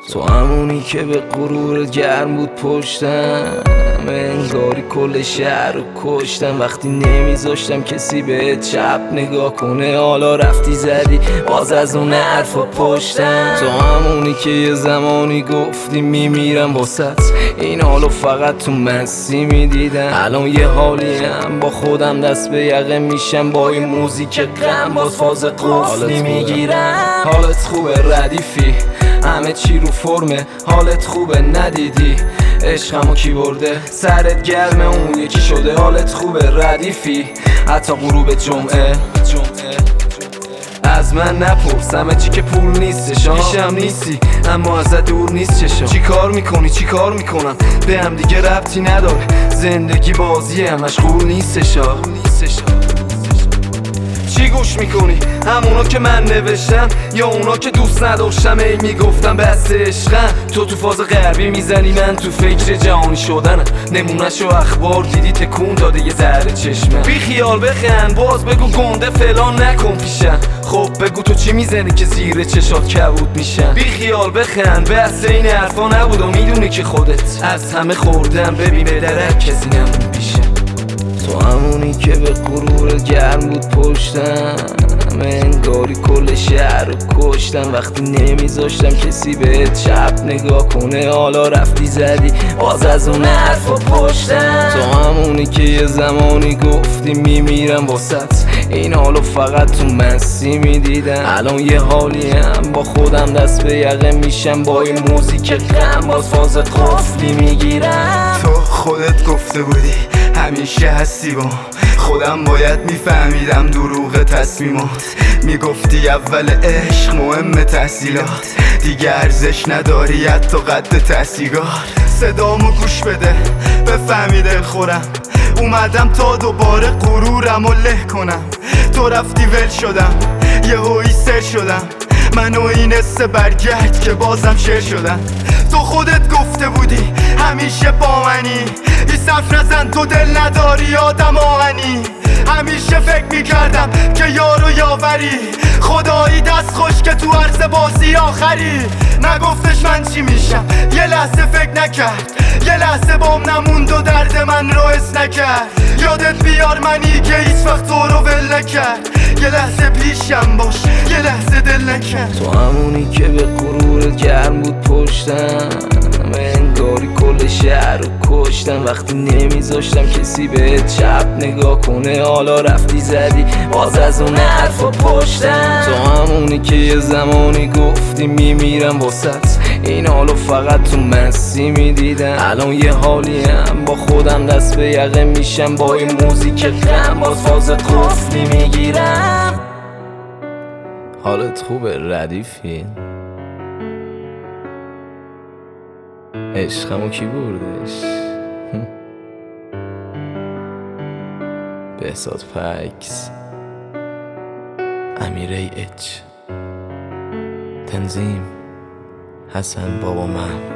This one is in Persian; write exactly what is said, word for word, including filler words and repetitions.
تو همونی که به غرورت گرم بود پشتم، انگاری کل شهر رو کشتم. وقتی نمیذاشتم کسی بهت چپ نگاه کنه، حالا رفتی زدی باز از اون حرفا پشتم. تو همونی که یه زمانی گفتی میمیرم واسط، این حالو فقط تو مستی میدیدم. الان یه حالی هم با خودم دست به یقه میشم، با این موزیک غم باز فاز قفلی میگیرم. حالت خوبه ردیفی، همه چی رو فرمه، حالت خوبه ندیدی عشقمو کی برده، سرت گرمه اون یکی شده. حالت خوبه ردیفی، حتی غروب جمعه از من نپرس همه چی که پول نیستش. پیشم نیستی اما ازت دور نیست چشم. چی کار میکنی چی کار میکنم به هم دیگه ربطی نداره، زندگی بازیه مشغول نیستش. چی گوش میکنی؟ همونا که من نوشتم یا اونا که دوست نداشتم ای میگفتم بس عشقم؟ تو تو فاز غربی میزنی من تو فکر جهانی شدنم، نمونهشو اخبار دیدی تکون داده یه ذره چشمم. بی خیال بخند باز بگو گنده فلان نکن پیشم، خب بگو تو چی میزنی که زیر چشات کبود میشن. بی خیال بخند بس این حرفا نبود و میدونی که خودت از همه خوردم، ببین به درک کسی نمون پیشم. تو همونی که به غرورت گرم بود پشتم، انگاری کل شهر رو کشتم. وقتی نمیذاشتم کسی بهت چپ نگاه کنه، حالا رفتی زدی باز از اون حرفا پشتم. تو همونی که یه زمانی گفتی میمیرم واسط، این حالو فقط تو مستی میدیدم. الان یه حالی هم با خودم دست به یقه میشم، با این موزیک غم باز فاز قفلی میگیرم. تو خودت گفته بودی همیشه هستی با خودم، باید میفهمیدم دروغ تصمیمات. میگفتی اول عشق مهم تحصیلات، دیگه ارزش نداری حتی قد تحصیلات. صدامو گوش بده بفهمی دل خورم، اومدم تا دوباره غرورم و له کنم. تو رفتی ول شدم یه هوی سر شدم، منو این حس برگرد که بازم شعر شدم. تو خودت گفته بودی همیشه با منی، این صرف نزن تو دل نداری آدم آهنی. همیشه فکر میکردم که یارو یاوری، خدایی دست خوش که تو عرض بازی آخری. نگفتش من چی میشم یه لحظه فکر نکرد، یه لحظه بام نموند و درد من رو حس نکرد. یادت بیار منی که هیچ وقت تو رو ول نکرد، یه لحظه پیشم باش یه لحظه دل نکرد. تو همونی که به غرورت گرم بود پشتم، انگاری کل شهر رو کشتم. وقتی نمیذاشتم کسی بهت چپ نگاه کنه، حالا رفتی زدی باز از اون حرفا پشتم. تو همونی که یه زمانی گفتی میمیرم واسط، این حالو فقط تو مستی میدیدم. الان یه حالی هم با خودم دست به یقه میشم، با این موزیک غم باز فاز قفلی میگیرم. حالت خوبه ردیفی، عشقمو کی بردش؟ بهزاد فکس، امیر ای اچ، تنظیم حسن بابا من.